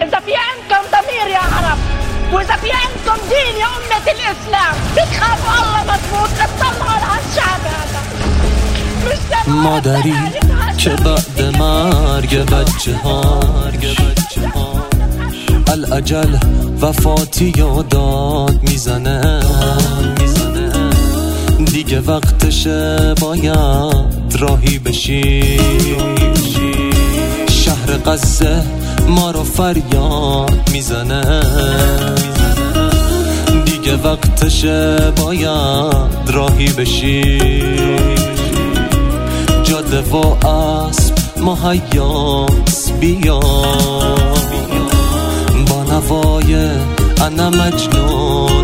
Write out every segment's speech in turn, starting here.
إذا في عندكم ضمير يا عرب، وإذا في عندكم دين يا أمة الإسلام، بتخافوا الله مضبوط، اطلعوا على هالشعب هذا. مادری که بعد مرگ بچه ها الاجل وفاتی یادات میزنه، دیگه وقتشه باید راهی بشی. شهر غزه ما رو فریاد میزنه، دیگه وقتشه باید راهی بشی. جاده و اسب مهیاس بیا، با نوای انا مجنون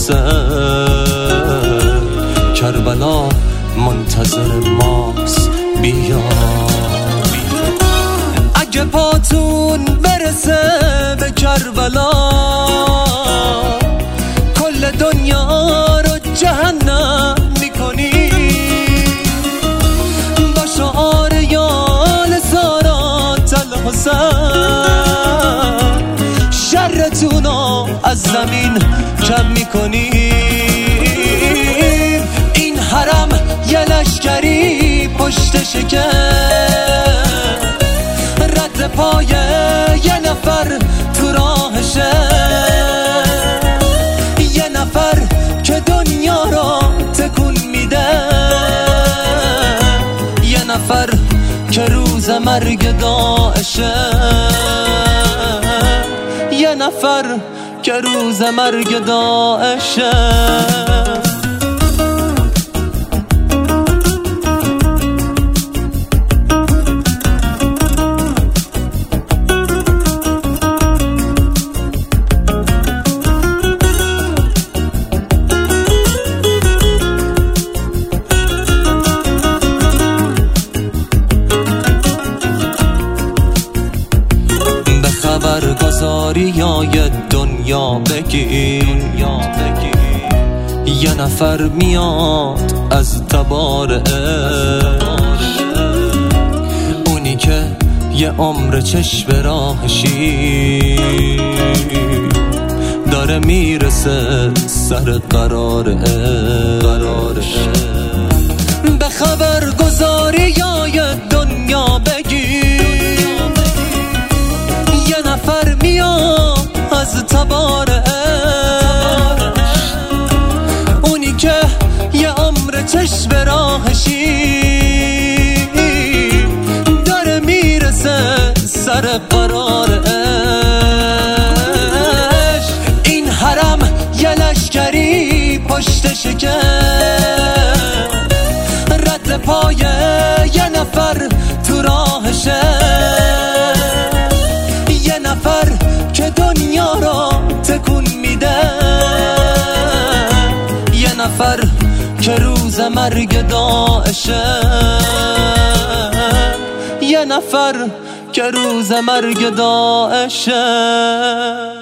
الحسین، کربلا منتظر ماست بیا. اگه پاتون برسه به کربلا، کل دنیا رو جهنم میکنی. با شعار یال سارات الحسین، شرتونو از زمین کم میکنی. این حرم یه لشکری پشت شکر، رد پای یه نفر تو راهشه. یه نفر که دنیا را تکون میده، یه نفر که روز مرگ داعشه، یه نفر که روز مرگ داعشه. خبرگزاریای دنیا بگی، یه نفر میاد از تبار عشق، اونی که یه عمر چشم راهشی، داره میرسه سر قرار عشق. به خبرگزاریای دنیا بگی، یه نفر میاد از تبار عشق، اونی که یه عمر چشم راهشی، داره میرسه سر قرار عشق. این حرم یه لشکری پشت شکر، رد پای یه نفر تو راهشه. یه نفر که دنیا را تکون میده، یه نفر که روز مرگ داعشه، یه نفر که روز مرگ داعشه.